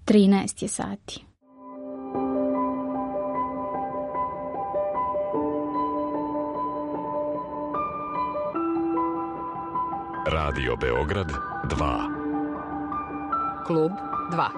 13 je sati. Radio Beograd 2. Klub 2.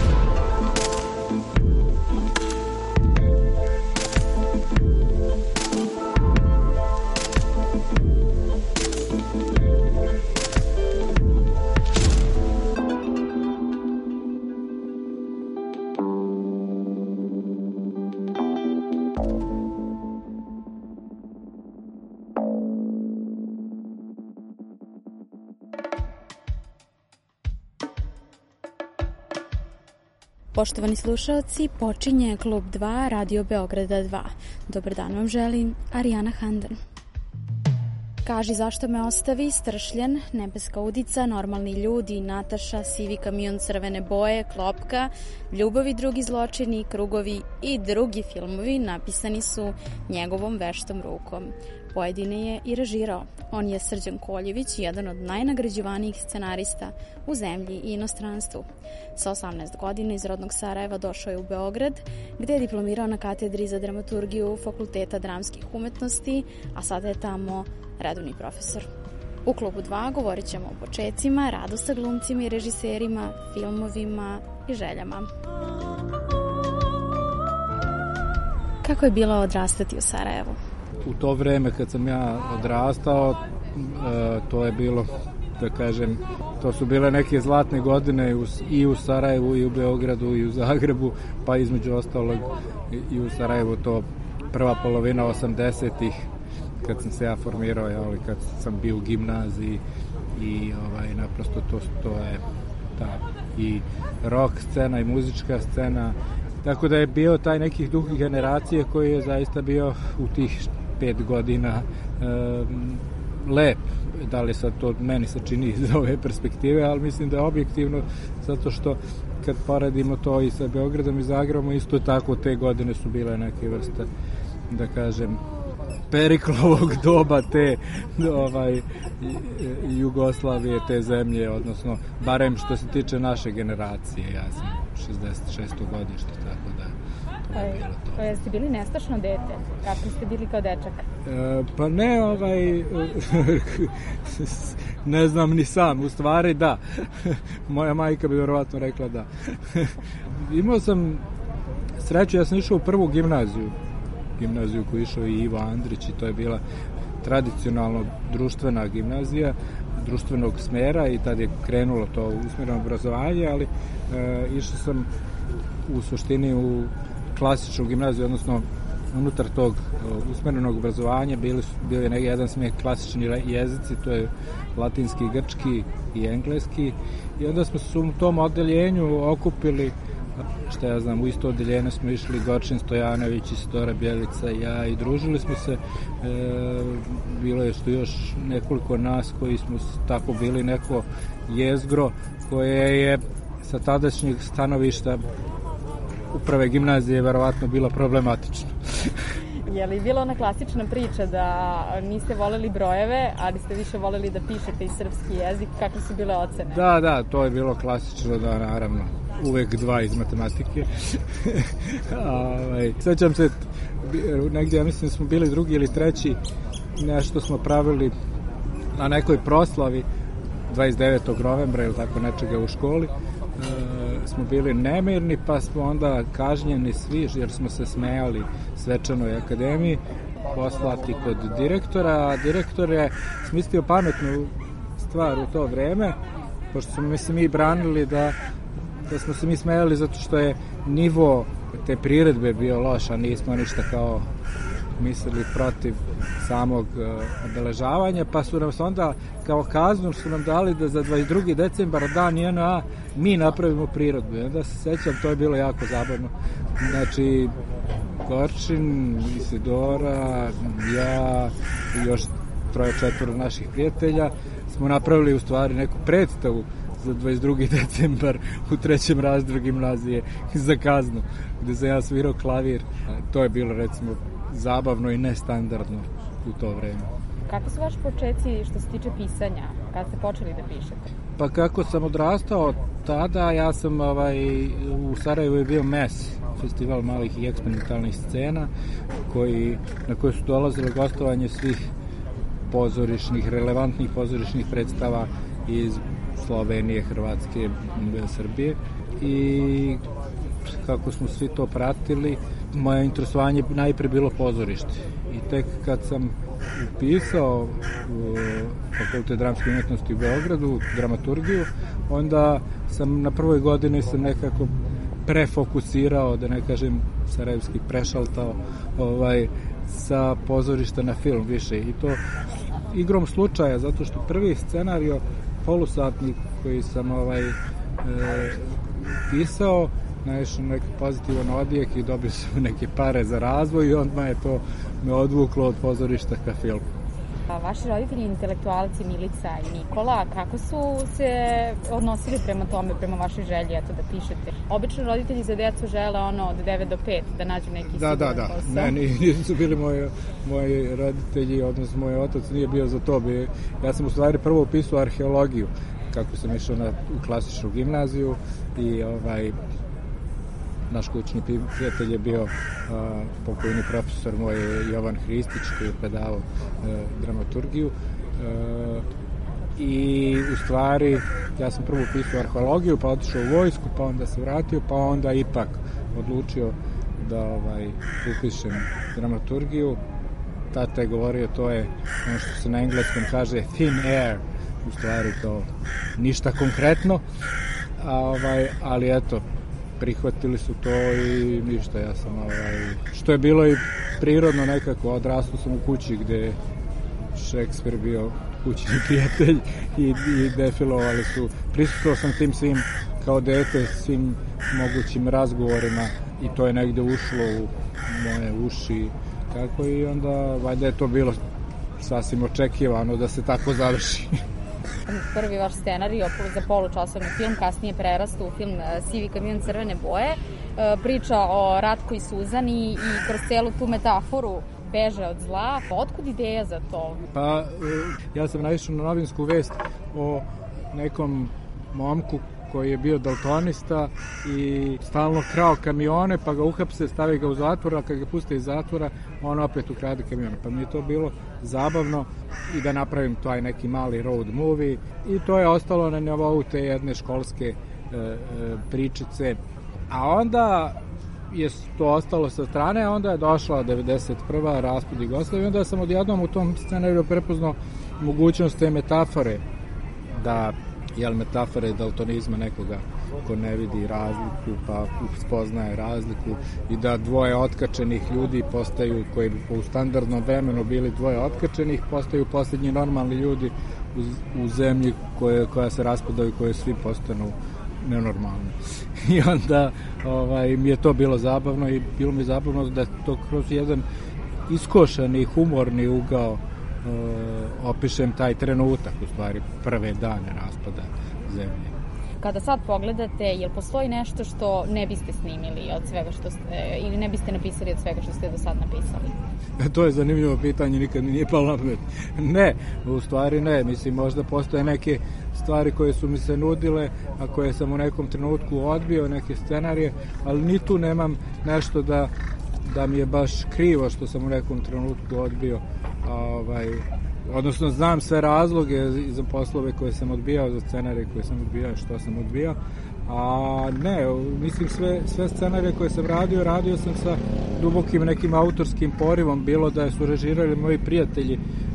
Poštovani slušalci, počinje Klub 2 Radio Beograda 2. Dobar dan vam želim, Arijana Handan. Kaži zašto me ostavi, Stršljen, Nebeska udica, Normalni ljudi, Nataša, Sivi kamion crvene boje, Klopka, Ljubav i drugi zločini, Krugovi i drugi filmovi napisani su njegovom veštom rukom. Pojedine je i režirao. On je Srđan Koljević, jedan od najnagrađivanijih scenarista u zemlji i inostranstvu. Sa 18 godina iz rodnog Sarajeva došao je u Beograd, gde je diplomirao na katedri za dramaturgiju Fakulteta dramskih umetnosti, a sada je tamo redovni profesor. U Klubu 2 govorit ćemo o počecima, radu sa glumcima i režiserima, filmovima i željama. Kako je bilo odrastati u Sarajevu? U to vreme kad sam ja odrastao, to je bilo, da kažem, to su bile neke zlatne godine i u Sarajevu, i u Beogradu, i u Zagrebu, pa između ostalog i u Sarajevu, to prva polovina 80-ih, kad sam se ja formirao, kad sam bio u gimnaziji i naprosto to je ta i rock scena i muzička scena, tako da je bio taj nekih duh generacije koji je zaista bio u tih 5 godina lep. Da li sad to meni se čini iz ove perspektive, ali mislim da je objektivno, zato što kad poredimo to i sa Beogradom i Zagrebom, isto tako te godine su bile neke vrste, da kažem, Periklovog doba te Jugoslavije, te zemlje, odnosno barem što se tiče naše generacije. Ja sam 66. godište, tako da to je bilo to. Jeste bili nestašno dete? Kako ste bili kao dečak? Pa ne, ne znam ni sam, u stvari da. Moja majka bi verovatno rekla da. Imao sam sreću, ja sam išao u prvu gimnaziju koju išao i Ivo Andrić, i to je bila tradicionalno društvena gimnazija, društvenog smera, i tad je krenulo to usmereno obrazovanje, ali išao sam u suštini u klasičnu gimnaziju, odnosno unutar tog usmerenog obrazovanja bio je jedan smer klasični jezici, to je latinski, grčki i engleski, i onda smo se u tom odeljenju okupili, šta ja znam, u isto odeljenje smo išli Gorčin Stojanović, Isidora Bjelica i ja, i družili smo se. Bilo je još nekoliko nas koji smo tako bili neko jezgro koje je sa tadašnjeg stanovišta uprave gimnazije verovatno bilo problematično. Je li bila ona klasična priča da niste voleli brojeve, ali ste više voleli da pišete i srpski jezik? Kakve su bile ocene? Da, to je bilo klasično, da, naravno. Uvek 2 iz matematike. Sećam se, negdje, ja mislim da smo bili 2. ili 3. nešto smo pravili na nekoj proslavi 29. novembra ili tako nečega u školi. Smo bili nemirni, pa smo onda kažnjeni svi, jer smo se smejali svečanoj akademiji, poslati kod direktora, a direktor je smislio pametnu stvar u to vreme, pošto smo se mi branili da smo se mi smejali zato što je nivo te priredbe bio loš, a nismo ništa kao mislili protiv samog obeležavanja, pa su nam onda kao kaznu su nam dali da za 22. decembar, dan JNA, mi napravimo priredbu. I onda se sećam, to je bilo jako zabavno. Znači, Gorčin, Isidora, ja i još 3-4 naših prijatelja smo napravili u stvari neku predstavu za 22. decembar u 3. razredu gimnazije za kaznu, gde sam ja svirao klavir. To je bilo, recimo, zabavno i nestandardno u to vreme. Kako su vaši počeci što se tiče pisanja? Kad ste počeli da pišete? Pa kako sam odrastao tada, ja sam u Sarajevu je bio MES, festival malih i eksperimentalnih scena, na koje su dolazile gostovanje svih relevantnih pozorišnih predstava iz Slovenije, Hrvatske, Srbije. I kako smo svi to pratili, moje interesovanje najpre bilo pozorište. I tek kad sam upisao Fakultet dramske umetnosti u Beogradu, dramaturgiju, onda sam na prvoj godini sam nekako prefokusirao, da ne kažem sarajevski prešaltao, sa pozorišta na film više. I to igrom slučaja, zato što prvi scenario polusatnik koji sam pisao, naišao neki pozitivan odjek i dobio sam neke pare za razvoj i onda je to me odvuklo od pozorišta ka filmu. Vaši roditelji intelektualci Milica i Nikola, kako su se odnosili prema tome, prema vašoj želji da pišete? Obično roditelji za decu žele od 9 do 5 da nađu neki siguran posao. Ne, nisu bili moji roditelji, odnosno moj otac nije bio za to. Ja sam u stvari prvo upisao arheologiju, kako sam išao u klasičnu gimnaziju i naš kućni prijatelj je bio pokojni profesor moj Jovan Hristić, koji je predavao dramaturgiju. I u stvari ja sam prvo upisao arheologiju, pa otišao u vojsku, pa onda se vratio, pa onda ipak odlučio da upišem dramaturgiju. Tata je govorio, to je ono što se na engleskom kaže thin air, u stvari to ništa konkretno, ali eto, prihvatili su to i ništa, ja sam što je bilo i prirodno nekako, odrastao sam u kući gde je Šekspir bio kućni prijatelj i defilovali su, prisustvovao sam tim svim kao dete, svim mogućim razgovorima i to je negde ušlo u moje uši tako i onda valjda je to bilo sasvim očekivano da se tako završi. Prvi vaš scenarij za polučasovni film, kasnije prerastao u film Sivi kamion crvene boje, priča o Ratku i Suzani i kroz celu tu metaforu beže od zla. Otkud ideja za to? Pa, ja sam naišao na novinsku vest o nekom momku koji je bio daltonista i stalno krao kamione, pa ga uhapse, stavi ga u zatvor, a kad ga puste iz zatvora, on opet ukrade kamione. Pa mi je to bilo zabavno i da napravim taj neki mali road movie i to je ostalo na nivou te jedne školske pričice. A onda je to ostalo sa strane, a onda je došla 91. raspad Jugoslavije i onda sam odjednom u tom scenariju prepoznao mogućnost te metafore da metafore daltonizma nekoga ko ne vidi razliku pa spoznaje razliku i da dvoje otkačenih ljudi postaju, koji bi u standardnom vremenu bili dvoje otkačenih, postaju posljednji normalni ljudi u zemlji koja se raspada i koje svi postanu nenormalni. I onda mi je to bilo zabavno i bilo mi zabavno da to kroz jedan iskošani, humorni ugao opišem taj trenutak, u stvari prve dane raspada zemlje. Kada sad pogledate, jel postoji nešto što ne biste snimili od svega što ste, ili ne biste napisali od svega što ste do sad napisali? To je zanimljivo pitanje, nikad mi nije palo na pamet. Ne, u stvari ne. Mislim, možda postoje neke stvari koje su mi se nudile, a koje sam u nekom trenutku odbio, neke scenarije, ali ni tu nemam nešto da mi je baš krivo što sam u nekom trenutku odbio. Odnosno znam sve razloge za poslove koje sam odbijao, za scenarije koje sam odbijao, što sam odbijao, a ne, mislim sve scenarije koje sam radio sam sa dubokim nekim autorskim porivom, bilo da su režirali moji prijatelji,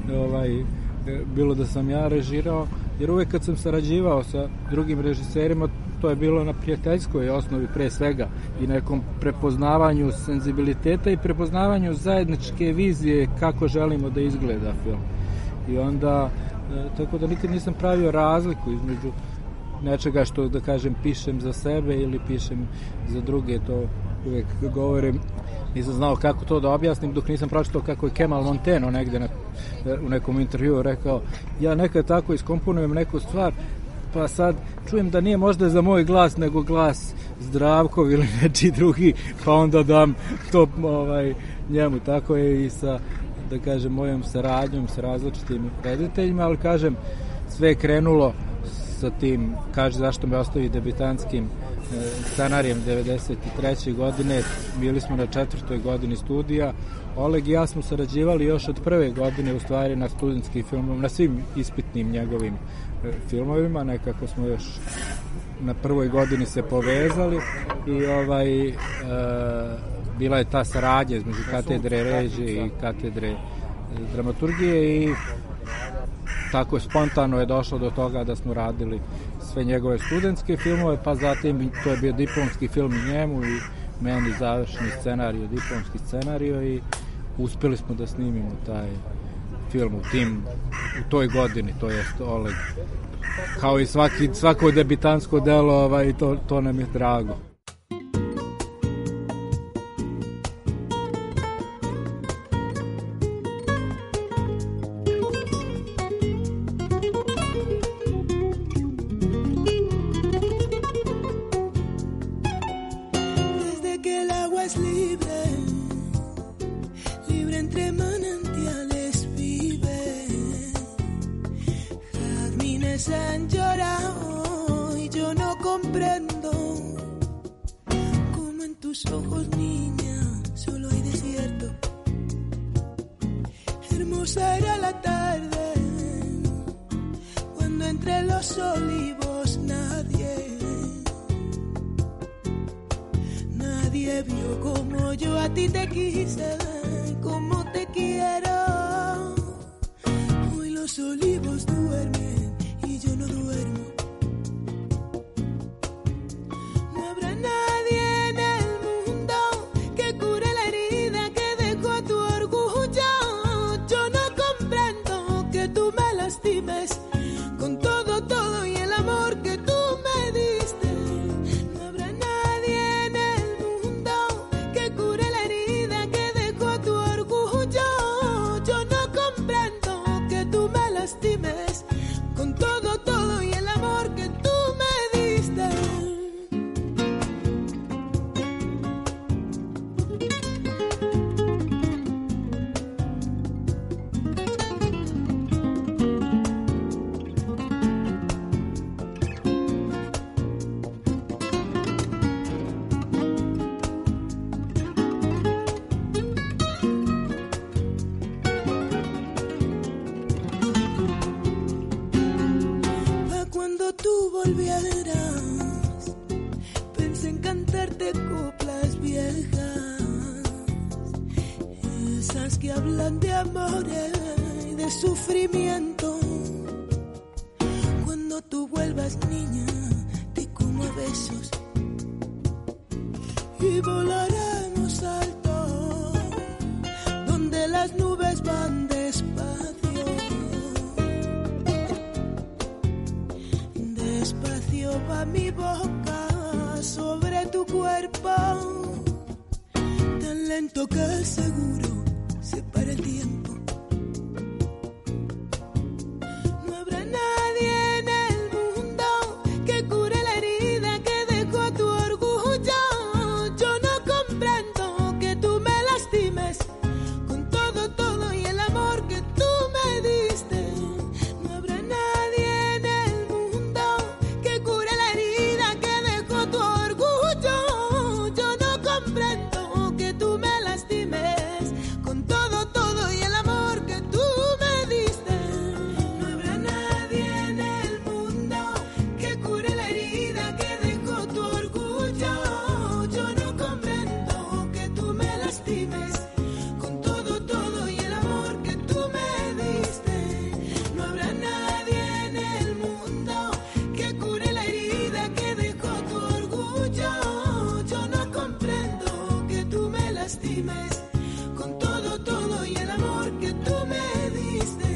bilo da sam ja režirao, jer uvek kad sam sarađivao sa drugim režiserima, to je bilo na prijateljskoj osnovi pre svega i nekom prepoznavanju senzibiliteta i prepoznavanju zajedničke vizije kako želimo da izgleda film. I onda, tako da nikad nisam pravio razliku između nečega što, da kažem, pišem za sebe ili pišem za druge, to uvek govorim. Nisam znao kako to da objasnim dok nisam pročitao kako je Kemal Monteno negde u nekom intervjuu rekao, ja nekad tako iskomponujem neku stvar, pa sad čujem da nije možda za moj glas, nego glas Zdravkov ili nečiji drugi, pa onda dam to njemu. Tako je i sa, da kažem, mojom saradnjom sa različitim rediteljima, ali kažem, sve je krenulo sa tim Kaži zašto me ostavi debitantskim scenarijem 93. godine. Bili smo na 4. godini studija. Oleg i ja smo sarađivali još od prve godine u stvari na studentskim filmovima, na svim ispitnim njegovim filmovima. Nekako smo još na prvoj godini se povezali i bila je ta saradnja između katedre režije i katedre dramaturgije i tako spontano je došlo do toga da smo radili sve njegove studentske filmove, pa zatim to je bio diplomski film i njemu i meni završni scenarij, diplomski scenarij i uspjeli smo da snimimo taj film u toj godini, to jest Oleg. Kao i svako debitansko delo, to nam je drago. Han llorado y yo no comprendo cómo en tus ojos, niña, solo hay desierto. Hermosa era la tarde cuando entre los olivos nadie vio como yo a ti te quise, como te quiero. Hoy los olivos duermen y yo no duermo. No habrá nadie en el mundo que cure la herida que dejó tu orgullo. Yo no comprendo que tú me lastimes con todo y el amor que tú me diste. No habrá nadie en el mundo que cure la herida que dejó tu orgullo. Yo no comprendo que tú me lastimes con todo y el amor que tú me diste. Cuando tú volvieras, pensé en cantarte coplas viejas, esas que hablan de amores y de sufrimiento. Cuando tú vuelvas, niña, te como a besos y volaremos alto, donde las nubes van despacio. Despacio va mi boca sobre tu cuerpo, tan lento que seguro se para el tiempo. No habrá nadie en el mundo que cure la herida que dejó tu orgullo. Yo no comprendo que tú me lastimes con todo y el amor que tú me diste. No habrá nadie en el mundo que cure la herida que dejó tu orgullo. Yo no comprendo que tú me lastimes con todo y el amor que tú me diste. No habrá nadie en el mundo que cure la herida que dejó tu orgullo. Yo no comprendo que tú me lastimes con todo y el amor que tú me diste. No habrá nadie en el mundo que cure la herida que dejó tu orgullo. Yo no comprendo que tú me lastimes con todo y el amor que tú me diste.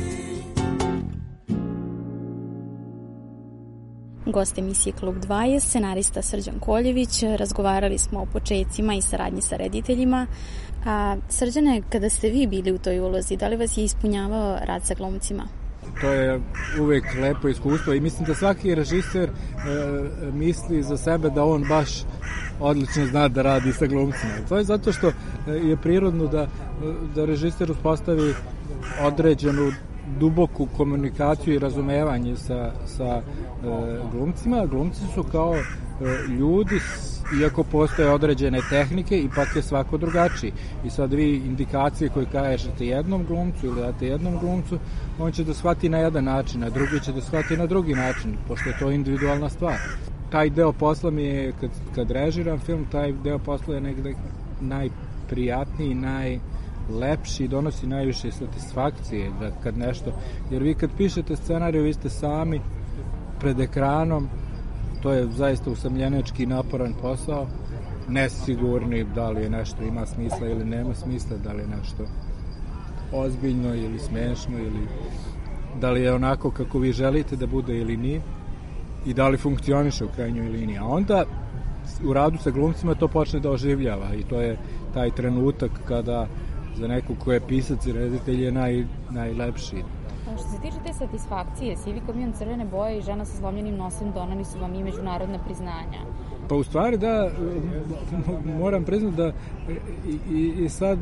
Gost emisije Klub 2 je scenarista Srđan Koljević. Razgovarali smo o počecima i saradnji sa rediteljima. A Srđane, kada ste vi bili u toj ulozi, da li vas je ispunjavao rad sa glumcima? To je uvek lepo iskustvo i mislim da svaki režiser misli za sebe da on baš odlično zna da radi sa glumcima. To je zato što je prirodno da režiser uspostavi određenu duboku komunikaciju i razumevanje sa glumcima. Glumci su kao ljudi, iako postoje određene tehnike, ipak je svako drugačiji. I sad vi indikacije koje kažete jednom glumcu ili date jednom glumcu, on će da shvati na jedan način, a drugi će da shvati na drugi način, pošto je to individualna stvar. Taj deo posla mi je, kad režiram film, taj deo posla je negde najprijatniji, najlepši, donosi najviše satisfakcije da kad nešto, jer vi kad pišete scenariju, vi ste sami pred ekranom, to je zaista usamljenički naporan posao, nesigurni da li je nešto ima smisla ili nema smisla, da li je nešto ozbiljno ili smešno ili da li je onako kako vi želite da bude ili nije i da li funkcioniše u krajnjoj liniji. A onda u radu sa glumcima to počne da oživljava i to je taj trenutak kada za nekog ko je pisac i reditelj je najlepši. Što se tiče te satisfakcije, Sivi kamion crvene boje i Žena sa slomljenim nosom doneli su vam i međunarodna priznanja. Pa u stvari da, moram priznati da i sad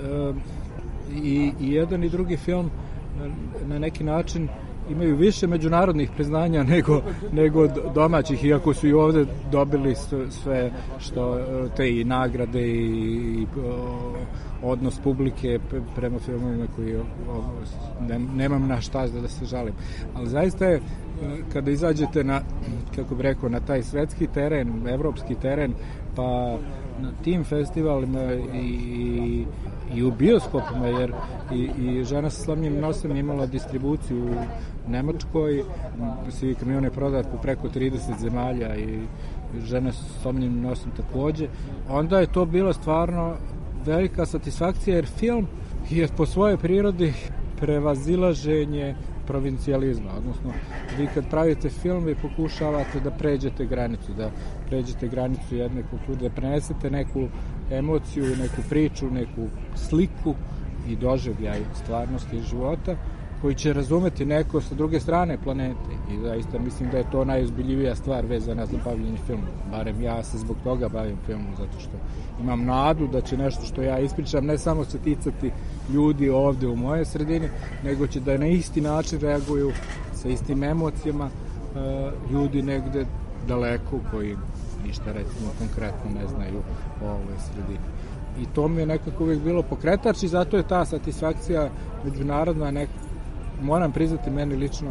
i jedan i drugi film na neki način imaju više međunarodnih priznanja nego domaćih, iako su i ovde dobili sve što te i nagrade i odnos publike prema filmovima koji nemam na šta da se žalim. Ali zaista je, kada izađete na, kako bih rekao, na taj svetski teren, evropski teren, pa na tim festivalima i u bioskopima, jer i Žena sa slomljenim nosom imala distribuciju u Nemačkoj, Sivi kamion je prodat po preko 30 zemalja i Žena sa slomljenim nosom takođe, onda je to bilo stvarno velika satisfakcija, jer film je po svojoj prirodi prevazilaženje provincijalizma, odnosno vi kad pravite film vi pokušavate da pređete granicu jedne kulture, da prenesete neku emociju, neku priču, neku sliku i doživljaj stvarnosti života koji će razumeti neko sa druge strane planete i zaista mislim da je to najozbiljivija stvar vezana za bavljenje filmom. Barem ja se zbog toga bavim filmom, zato što imam nadu da će nešto što ja ispričam ne samo se ticati ljudi ovde u moje sredini, nego će da na isti način reaguju sa istim emocijama ljudi negde daleko koji ništa recimo konkretno ne znaju o ovoj sredini. I to mi je nekako uvijek bilo pokretač i zato je ta satisfakcija međunarodna moram priznati meni lično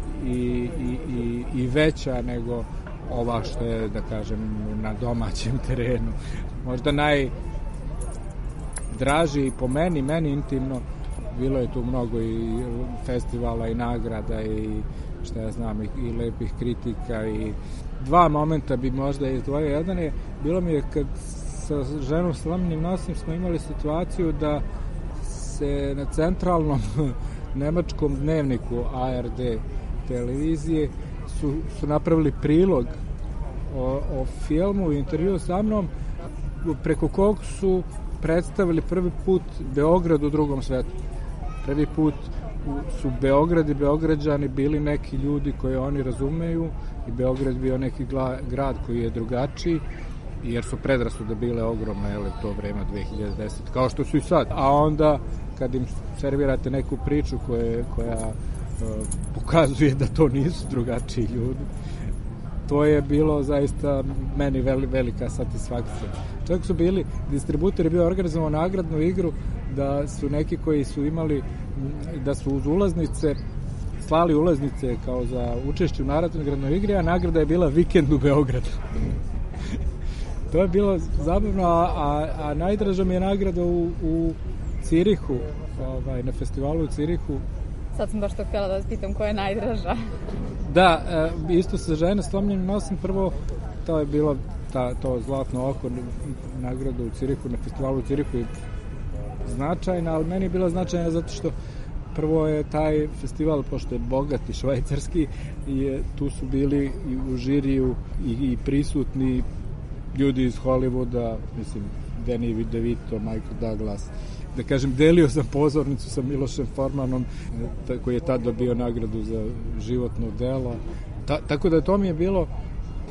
i veća nego ova što je, da kažem, na domaćem terenu. Možda najdraži po meni intimno, bilo je tu mnogo i festivala i nagrada i šta ja znam i lepih kritika i dva momenta bi možda izdvojio. Jedan je, bilo mi je kad sa Ženom sa slomljenim nosom smo imali situaciju da se na centralnom nemačkom dnevniku ARD televizije su napravili prilog o filmu i intervju sa mnom preko kog su predstavili prvi put Beograd u drugom svetu. Prvi put su Beograd i Beograđani bili neki ljudi koje oni razumeju i Beograd bio neki grad koji je drugačiji, jer su predrasude bile ogromne to vreme 2010, kao što su i sad. A onda kad im servirate neku priču koja pokazuje da to nisu drugačiji ljudi, to je bilo zaista meni velika satisfakcija. Čak su bili, distributor je bio organizovao nagradnu igru da su neki koji su imali, da su uz ulaznice slali ulaznice kao za učešće u nagradnoj igri, a nagrada je bila vikend u Beogradu. To je bilo zabavno, a najdraža mi je nagrada u Cirihu, na festivalu u Cirihu. Sad sam baš to htjela da vas pitam koja je najdraža. Da, isto sa Žena sa slomljenim nosom, prvo to je bilo to Zlatno oko, nagrada u Cirihu, na festivalu u Cirihu je značajna, ali meni je bila značajna zato što prvo je taj festival, pošto je bogat i švajcarski, i tu su bili i u žiriju i prisutni ljudi iz Hollywooda, mislim, Danny DeVito, Michael Douglas. Da kažem, delio sam pozornicu sa Milošem Formanom, koji je tad dobio nagradu za životno delo. Tako da to mi je bilo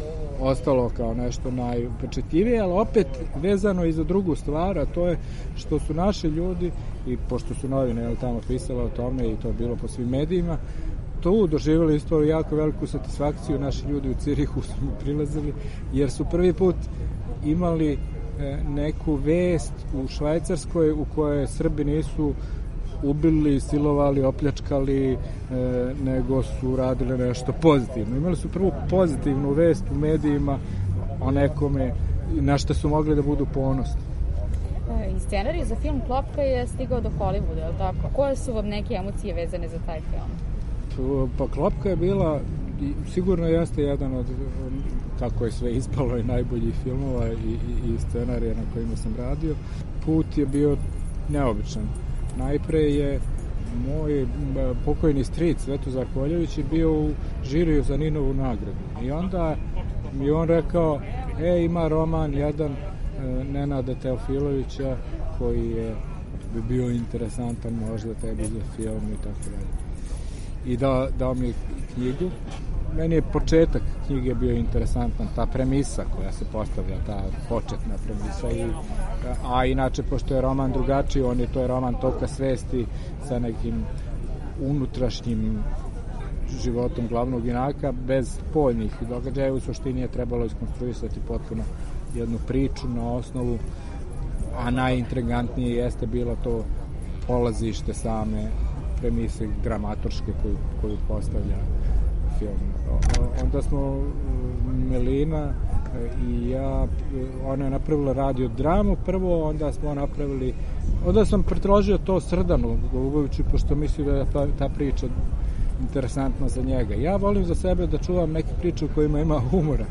ostalo kao nešto najupečetljivije, ali opet vezano i za drugu stvar, a to je što su naši ljudi, i pošto su novine tamo pisale o tome i to je bilo po svim medijima, tu doživjeli isto jako veliku satisfakciju. Naši ljudi u Cirihu su mi prilazili, jer su prvi put imali neku vest u Švajcarskoj u kojoj Srbi nisu ubili, silovali, opljačkali, nego su radili nešto pozitivno. Imali su prvu pozitivnu vest u medijima o nekome na što su mogli da budu ponosni. I scenarij za film Klopka je stigao do Hollywooda, je li tako? Koje su vam neke emocije vezane za taj film? Pa Klopka je bila, sigurno jeste jedan od, kako je sve ispalo, i najboljih filmova i scenarija na kojima sam radio. Put je bio neobičan. Najpre je moj pokojni stric Svetozar Koljević je bio u žiriju za Ninovu nagradu. I onda mi on rekao, ima roman jedan Nenada Teofilovića koji bi bio interesantan možda tebi za film i tako dalje. I dao mi knjigu. Meni je početak knjige bio interesantan, ta premisa koja se postavlja, ta početna premisa. A inače, pošto je roman drugačiji, to je roman toka svesti sa nekim unutrašnjim životom glavnog junaka, bez spoljnih događaja. U suštini je trebalo iskonstruisati potpuno jednu priču na osnovu, a najintrigantnije jeste bilo to polazište same premise dramaturške koju postavlja film. Onda smo Melina i ja, ona je napravila radio dramu prvo, onda sam predložio to Srdanu Goluboviću, pošto mislim da je ta priča interesantna za njega. Ja volim za sebe da čuvam neke priče u kojima ima humora,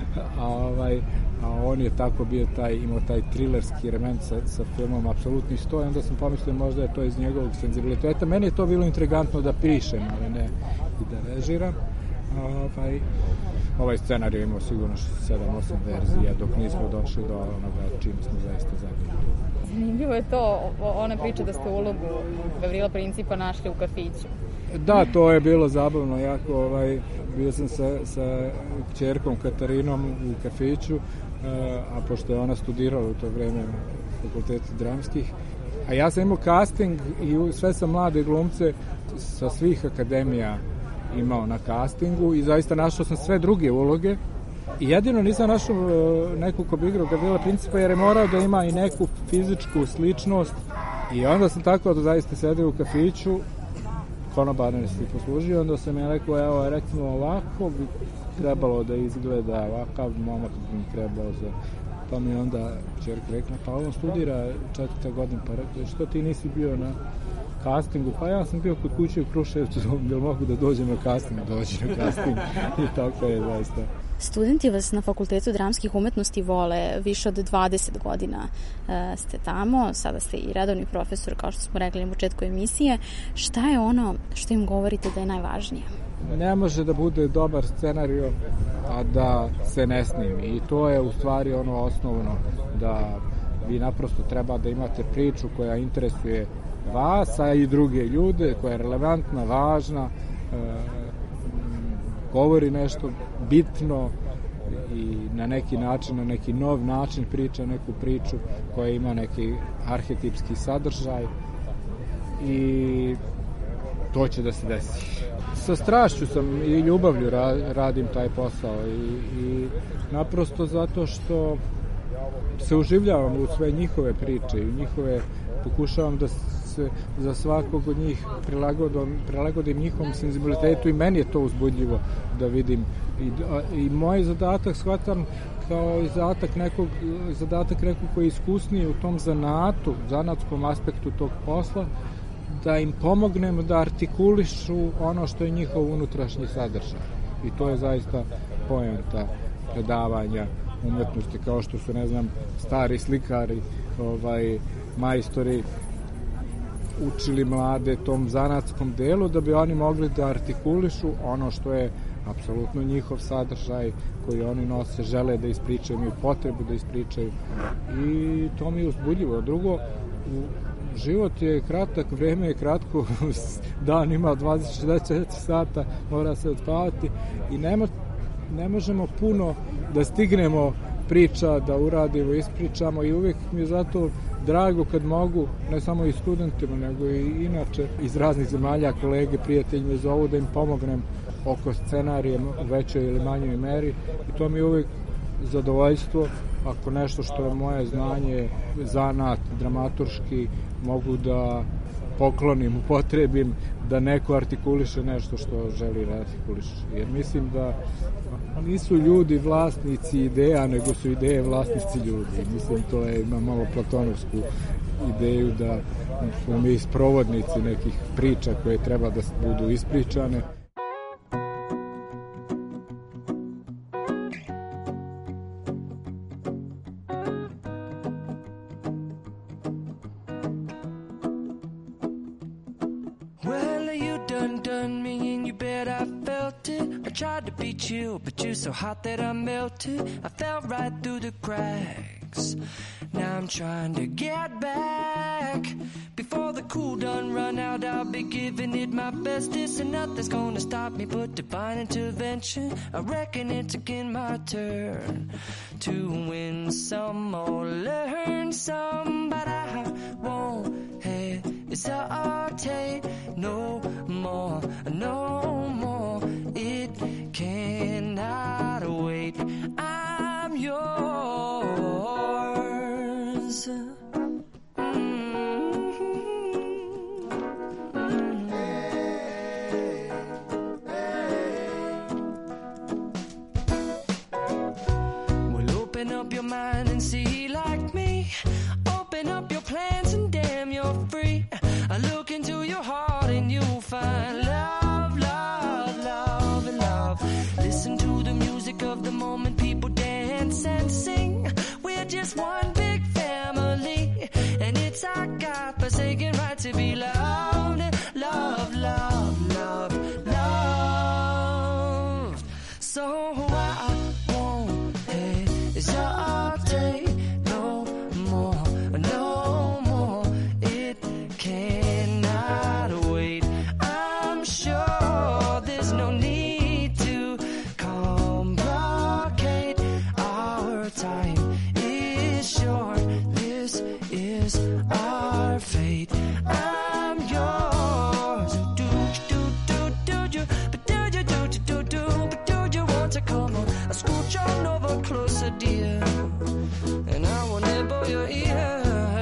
a on je tako bio imao taj trilerski element sa filmom Apsolutni 100, i onda sam pomislio možda je to iz njegovog senzibiliteta. Meni je to bilo intrigantno da pišem, ali ne i da režiram. Ovaj scenarij imao sigurno 7-8 verzija dok nismo došli do onoga čime smo zaista zadovoljni. Zanimljivo je to, ona priča da ste ulogu Gavrila Principa našli u kafiću. Da, to je bilo zabavno jako. Bio sam sa kćerkom Katarinom u kafiću, a pošto je ona studirala u to vreme na fakultetu dramskih, a ja sam imao casting i sve sam mlade glumce sa svih akademija imao na castingu i zaista našao sam sve druge uloge i jedino nisam našao nekog ko bi igrao Gavrila Principa, jer je morao da ima i neku fizičku sličnost, i onda sam tako da zaista sedio u kafiću, konobar ne si poslužio, onda sam je rekao, evo, recimo ovako bi trebalo da izgleda, ovakav momak bi mi trebao za... Pa mi onda čerka rekla, pa on studira 4. godin, pa rekao, što ti nisi bio na castingu? Pa ja sam bio kod kuće u Kruševcu, jel mogu da dođem na casting? Dođi na casting i tako je zaista. Studenti vas na Fakultetu dramskih umetnosti vole, više od 20 godina ste tamo, sada ste i redovni profesor, kao što smo rekli na početku emisije. Šta je ono što im govorite da je najvažnije? Ne može da bude dobar scenario, a da se ne snimi. I to je u stvari ono osnovno, da vi naprosto treba da imate priču koja interesuje vas, a i druge ljude, koja je relevantna, važna, govori nešto bitno i na neki način, na neki nov način priča neku priču koja ima neki arhetipski sadržaj i to će da se desi. Sa strašću sam i ljubavlju radim taj posao i naprosto zato što se uživljavam u sve njihove priče i njihove, pokušavam da se za svakog od njih prilagodim njihovom senzibilitetu i meni je to uzbudljivo da vidim i moj zadatak shvatam kao zadatak nekog koji je iskusniji u tom zanatskom aspektu tog posla, da im pomognem da artikulišu ono što je njihov unutrašnji sadržaj. I to je zaista poenta predavanja umetnosti, kao što su, ne znam, stari slikari, majstori učili mlade tom zanatskom delu da bi oni mogli da artikulišu ono što je apsolutno njihov sadržaj koji oni nose, žele da ispričaju, imaju potrebu da ispričaju i to mi je uzbudljivo. Drugo, život je kratak, vreme je kratko, dan ima 24 sata, mora se odspavati i ne možemo puno da stignemo priča, da uradimo, ispričamo i uvijek mi je zato drago kad mogu, ne samo i studentima, nego i inače iz raznih zemalja, kolege, prijatelji me zovu da im pomognem oko scenarije u većoj ili manjoj meri i to mi je uvijek zadovoljstvo ako nešto što je moje znanje, zanat, dramaturški, mogu da poklonim, upotrebim, da neko artikuliše nešto što želi da artikuliše. Jer mislim da nisu ljudi vlasnici ideja, nego su ideje vlasnici ljudi. Mislim, to je, ima malo platonovsku ideju da smo mi sprovodnici nekih priča koje treba da budu ispričane. But you're so hot that I melted. I fell right through the cracks. Now I'm trying to get back. Before the cool done run out, I'll be giving it my bestest, and nothing's gonna stop me but divine intervention. I reckon it's again my turn to win some or learn some, but I won't hesitate no more, no more. It cannot wait. I'm yours. Well, open up your mind and see like me. Open up your plans and damn, you're free. I look into your heart and you'll find love, love, love, and love. Listen to the music of the moment, people dance and sing. We're just one big family, and it's our God-forsaken right to be loved, love, love, love, love. So I won't hesitate no more, no more. It cannot wait. I'm sure there's no need to complicate. Our time is short. This is our fate. I'm yours. Do you? But do you want to come on? I scooch on over closer, dear, and I will nibble your ear.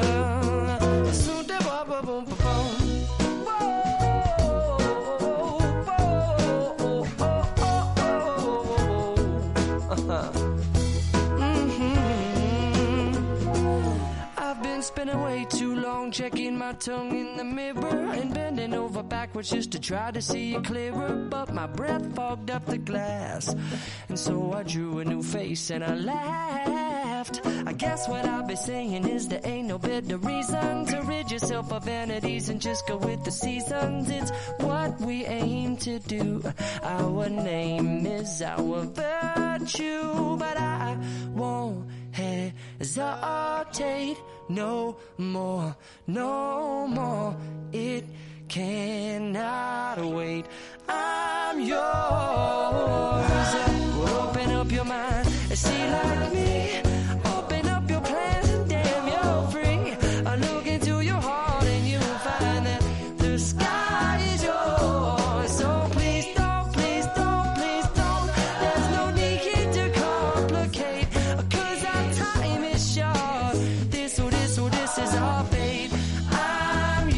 Spending way too long checking my tongue in the mirror and bending over backwards just to try to see it clearer, but my breath fogged up the glass, and so I drew a new face and I laughed. I guess what I'll be saying is there ain't no better reason to rid yourself of vanities and just go with the seasons. It's what we aim to do. Our name is our virtue, but I won't hesitate no more, no more. It cannot wait. I'm yours. Open up your mind and see like me. Open up your plans and damn, you're free. I look into your heart and you'll find that the sky is yours. So please don't, please don't, please don't. There's no need to complicate, 'cause our time is short. This is our fate. I'm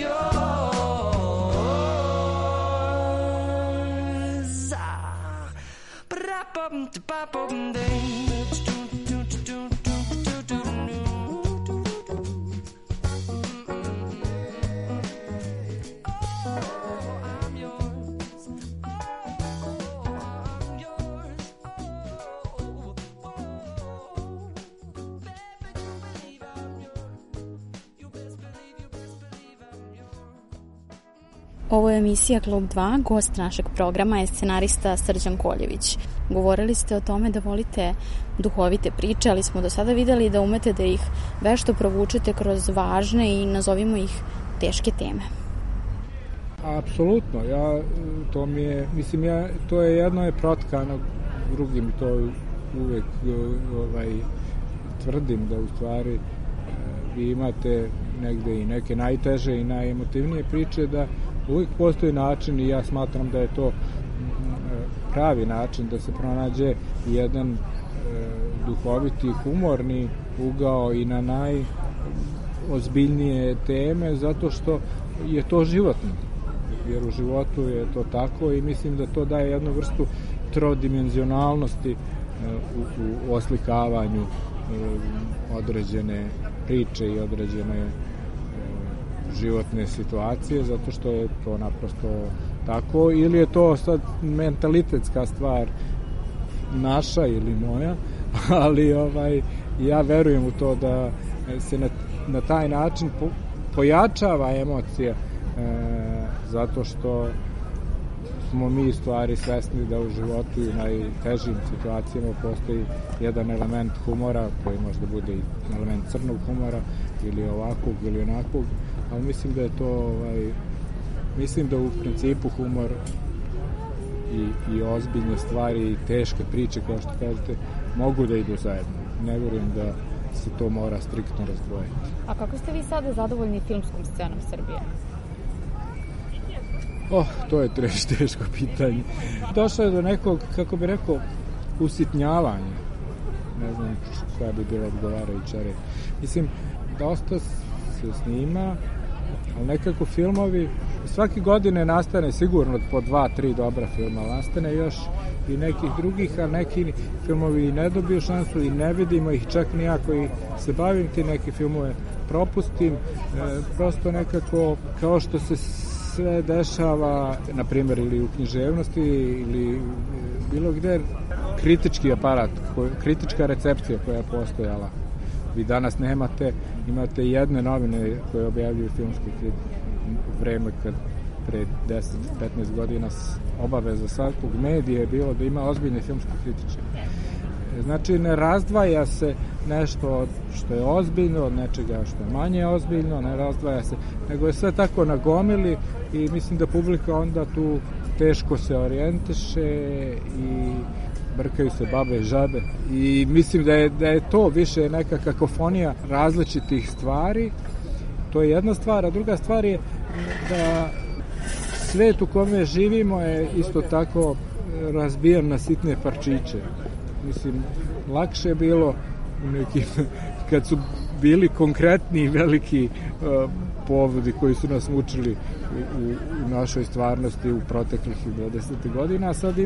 yours. Ovo je emisija Klub 2, gost našeg programa je scenarista Srđan Koljević. Govorili ste o tome da volite duhovite priče, ali smo do sada videli da umete da ih vešto provučete kroz važne i nazovimo ih teške teme. Apsolutno, to je jedno je protkano drugim, i to uvek tvrdim da u stvari vi imate negde i neke najteže i najemotivnije priče, da uvijek postoji način, i ja smatram da je to pravi način da se pronađe jedan duhoviti, humorni ugao i na najozbiljnije teme, zato što je to životno, jer u životu je to tako, i mislim da to daje jednu vrstu trodimenzionalnosti u oslikavanju određene priče i određene životne situacije, zato što je to naprosto tako, ili je to sad mentalitetska stvar naša ili moja, ali ja verujem u to da se na taj način pojačava emocija, zato što smo mi stvari svesni da u životu i najtežim situacijama postoji jedan element humora, koji možda bude i element crnog humora, ili ovakvog ili onakvog, ali mislim da je to mislim da u principu humor i ozbiljne stvari i teške priče, kao što kažete, mogu da idu zajedno. Ne vjerujem da se to mora striktno razdvojiti. A kako ste vi sada zadovoljni filmskom scenom Srbije? To je teško pitanje. Došlo je do nekog, kako bi rekao, usitnjavanja. Ne znam koja bi bila odgovarajuća reč. Mislim, dosta se snima, ali nekako filmovi, svake godine nastane sigurno po 2-3 dobra filma, nastane još i nekih drugih, a neki filmovi ne dobiju šansu i ne vidimo ih, čak ni ja koji se bavim ti neke filmove propustim, prosto nekako kao što se sve dešava, na primjer, ili u književnosti ili bilo gde, kritički aparat, kritička recepcija koja je postojala. Vi danas imate jedne novine koje objavljuju filmske kritike. U vreme kad pre 10-15 godina obaveza svakog medija je bilo da ima ozbiljne filmske kritičare. Znači, ne razdvaja se nešto što je ozbiljno od nečega što je manje ozbiljno, ne razdvaja se, nego je sve tako na gomili, i mislim da publika onda tu teško se orijentiše i brkaju se babe i žabe. I mislim da je to više neka kakofonija različitih stvari. To je jedna stvar, a druga stvar je da svet u kome živimo je isto tako razbijan na sitne parčiće. Mislim, lakše je bilo kad su bili konkretni i veliki povodi koji su nas mučili u našoj stvarnosti u proteklih 20 godina, a sad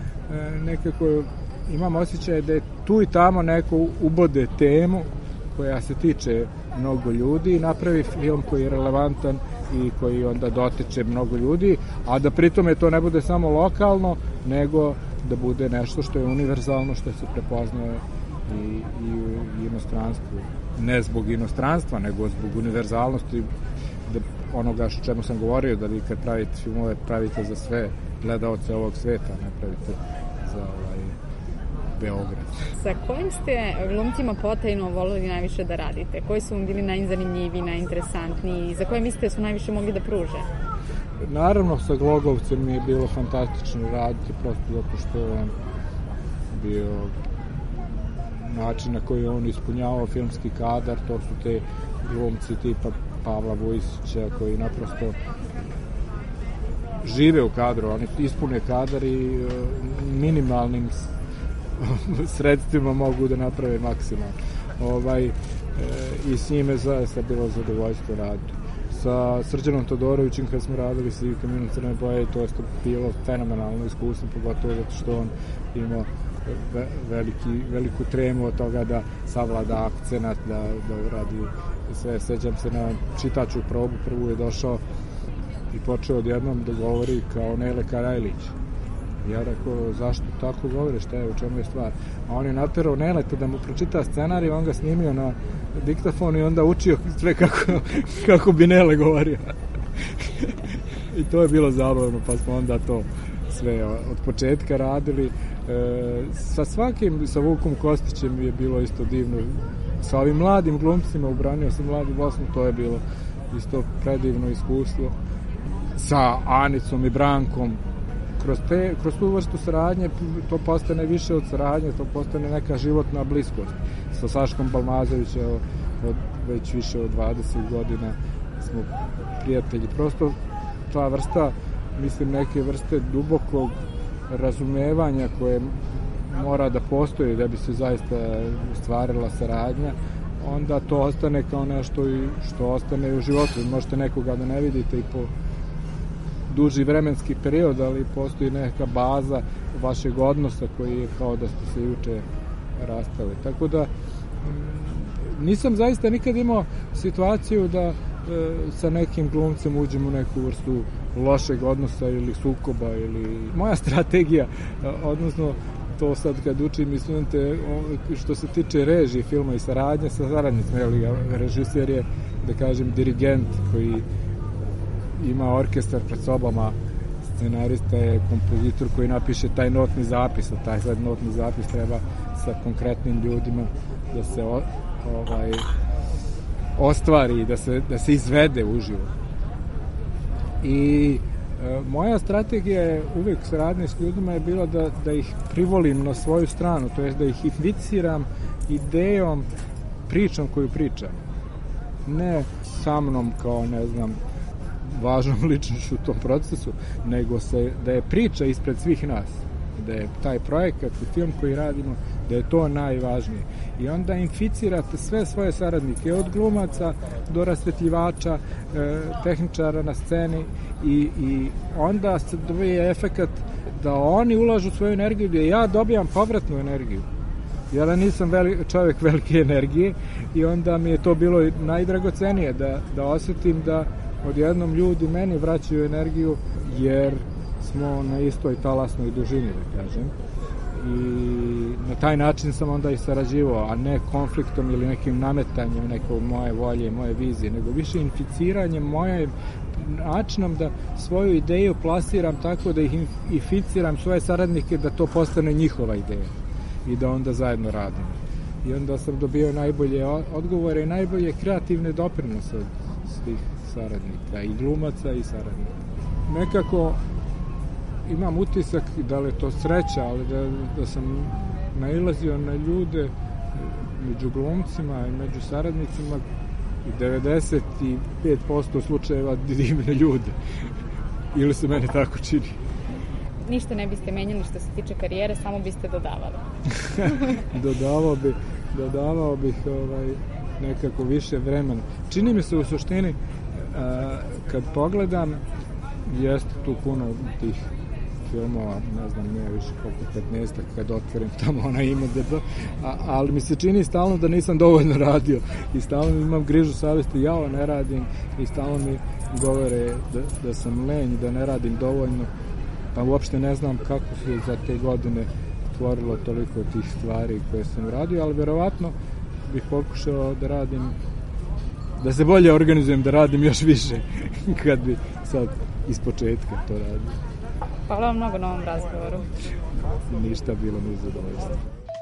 imam osjećaj da je tu i tamo neko ubode temu koja se tiče mnogo ljudi i napravi film koji je relevantan i koji onda dotiče mnogo ljudi, a da pritome to ne bude samo lokalno, nego da bude nešto što je univerzalno, što se prepoznaje i u inostranstvu. Ne zbog inostranstva, nego zbog univerzalnosti onoga što čemu sam govorio, da vi kad pravite filmove pravite za sve gledaoce ovog sveta, ne pravite za Beograd. Sa kojim ste glumcima potajno volili najviše da radite? Koji su vam bili najzanimljiviji, najinteresantniji i za koje mislite su najviše mogli da pruže? Naravno, sa Glogovcem mi je bilo fantastično raditi, prosto zato što je on bio način na koji on ispunjavao filmski kadar, to su te glumci tipa Pavla Vujsića koji naprosto žive u kadru, oni ispune kadar i minimalnim sredstvima mogu da naprave maksimalno. I s njime zaista bilo zadovoljstvo raditi. Sa Srđanom Todorovićem kad smo radili sa Kaminom Crne boje, to je bilo fenomenalno iskustvo, pogotovo zato što on imao veliku tremu od toga da savlada akcenat, da uradi sve. Sećam se na čitaču probu, prvu je došao i počeo odjednom da govori kao Nele Karajlić. Ja rekao, zašto tako govori, šta je, u čemu je stvar? A on je naterao Neleta da mu pročita scenarij, on ga snimio na diktafon i onda učio sve kako bi Nele govorio. I to je bilo zabavno, pa smo onda to sve od početka radili. Sa Vukom Kostićem je bilo isto divno. Sa ovim mladim glumcima, ubranio sam Mladi Bosnu, to je bilo isto predivno iskustvo. Sa Anicom i Brankom, kroz tu vrstu saradnje to postane više od saradnje, to postane neka životna bliskost. Sa Saškom Balmazovićem već više od 20 godina smo prijatelji. Prosto ta vrsta, mislim, neke vrste dubokog razumevanja koje mora da postoji da bi se zaista stvarila saradnja, onda to ostane kao nešto što ostane u životu. Možete nekoga da ne vidite i po duži vremenski period, ali postoji neka baza vašeg odnosa koji je kao da ste se juče rastali. Tako da nisam zaista nikad imao situaciju da sa nekim glumcem uđem u neku vrstu lošeg odnosa ili sukoba ili moja strategija, odnosno to sad kad učim i studente što se tiče režije filma i saradnje sa saradnicima, režiser je, da kažem, dirigent koji ima orkestar pred sobama, scenarista je kompozitor koji napiše taj notni zapis, a taj sad notni zapis treba sa konkretnim ljudima da se ostvari, da se izvede uživo. I moja strategija je uvek saradnje s ljudima je bila da ih privolim na svoju stranu, to jest da ih inficiram idejom, pričom koju pričam. Ne sa mnom kao, ne znam, važnom ličnošću u tom procesu, nego da je priča ispred svih nas, da je taj projekat i film koji radimo, da je to najvažnije. I onda inficirate sve svoje saradnike, od glumaca do rasvetljivača, tehničara na sceni i onda se dobije efekat da oni ulažu svoju energiju, da ja dobijam povratnu energiju. Ja nisam čovjek velike energije i onda mi je to bilo najdragocenije da osjetim da odjednom ljudi meni vraćaju energiju jer smo na istoj talasnoj dužini, da kažem. I na taj način sam onda i sarađivao, a ne konfliktom ili nekim nametanjem nekog moje volje, moje vizije, nego više inficiranjem moje načinom da svoju ideju plasiram tako da ih inficiram svoje saradnike da to postane njihova ideja i da onda zajedno radimo. I onda sam dobio najbolje odgovore i najbolje kreativne doprinose od svih saradnika, i glumaca i saradnika. Nekako imam utisak, da li je to sreća, ali da sam nailazio na ljude među glumcima i među saradnicima i 95% slučajeva divne ljude. Ili se meni tako čini. Ništa ne biste menjali što se tiče karijere, samo biste dodavali. Dodavao bih nekako više vremena. Čini mi se u suštini, kad pogledam, jeste tu puno tih filmova, ne znam, nije više koliko 15-ak kad otvorim tamo ona IMDb, ali mi se čini stalno da nisam dovoljno radio i stalno imam grižu savesti, ja ovo ne radim i stalno mi govore da sam lenj, da ne radim dovoljno, pa uopšte ne znam kako se za te godine tvorilo toliko tih stvari koje sam radio, ali verovatno bih pokušao da radim, da se bolje organizujem, da radim još više kad bi sad iz početka to radim. Hvala vam mnogo na ovom razgovoru. Ništa, bilo mi zadovoljstvo.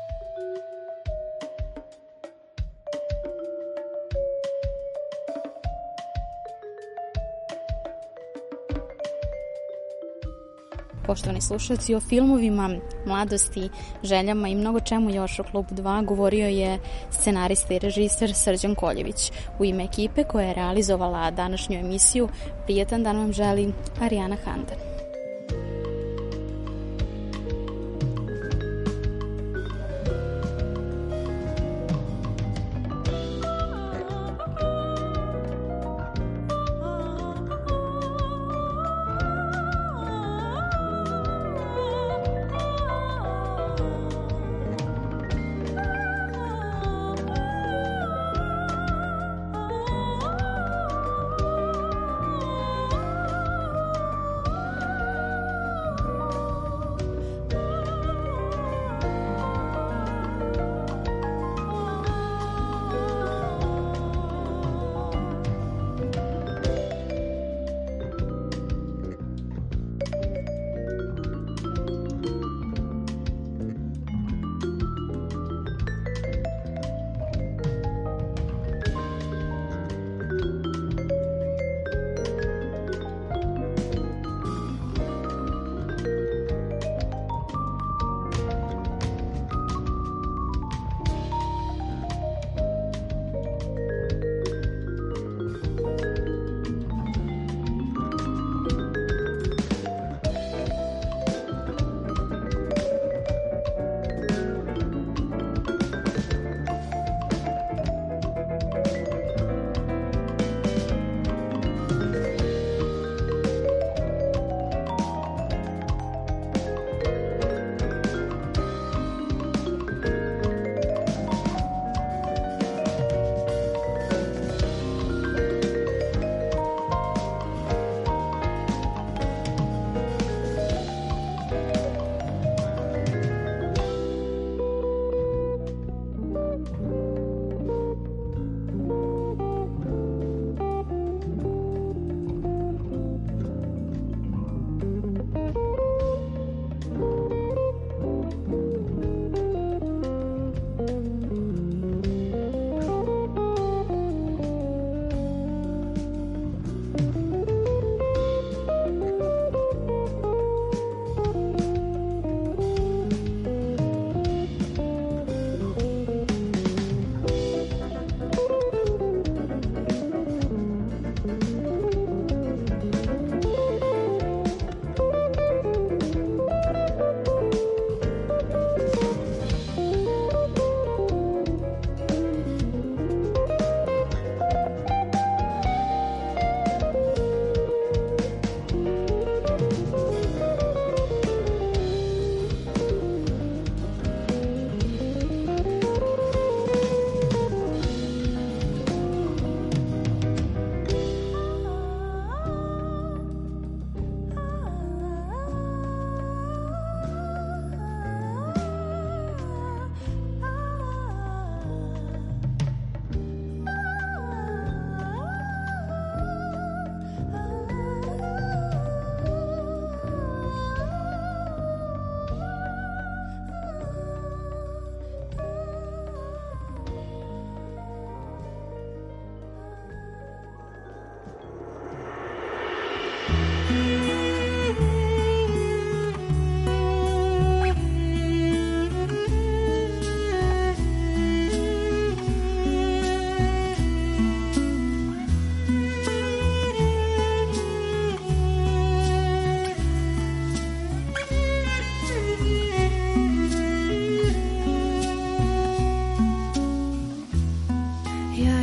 Poštovani slušalci, o filmovima, mladosti, željama i mnogo čemu još u Klub 2 govorio je scenarista i režiser Srđan Koljević. U ime ekipe koja je realizovala današnju emisiju, prijetan dan vam želi Arijana Handan.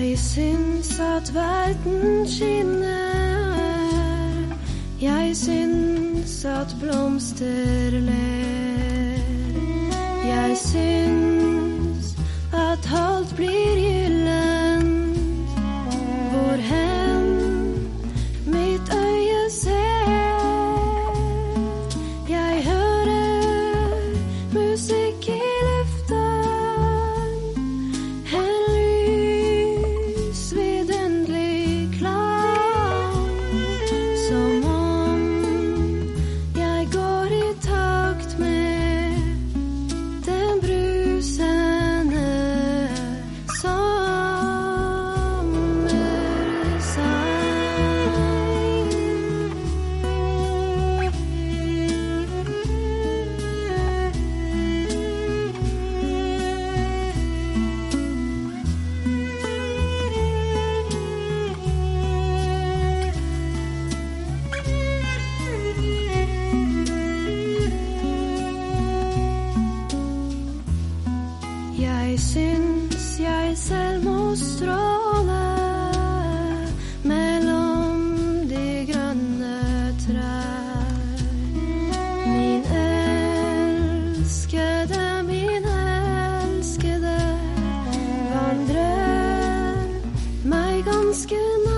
Jeg syns at verden skinner, jeg syns at blomster ler, jeg syns at alt blir gyllent, hvorhen mitt øye ser, jeg hører musikk i luften, en lys vidunderlig klang, som om jeg går i takt med den brusende Jeg syns jeg selv må stråle mellom de grønne trær. Min elskede vandrer meg ganske nær.